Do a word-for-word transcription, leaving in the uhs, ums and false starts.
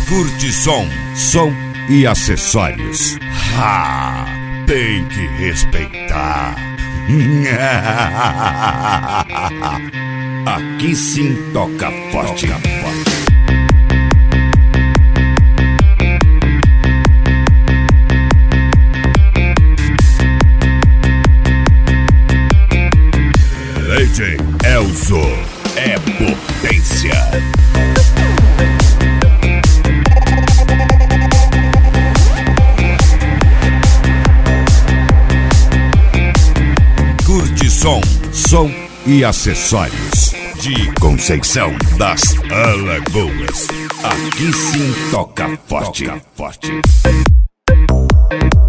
Curte som, som e acessórios. Ha! Tem que respeitar. Aqui sim toca forte. Toca forte. D J Elzo é potência. Curte som, som e acessórios de Conceição das Alagoas. Aqui sim toca forte. Toca forte.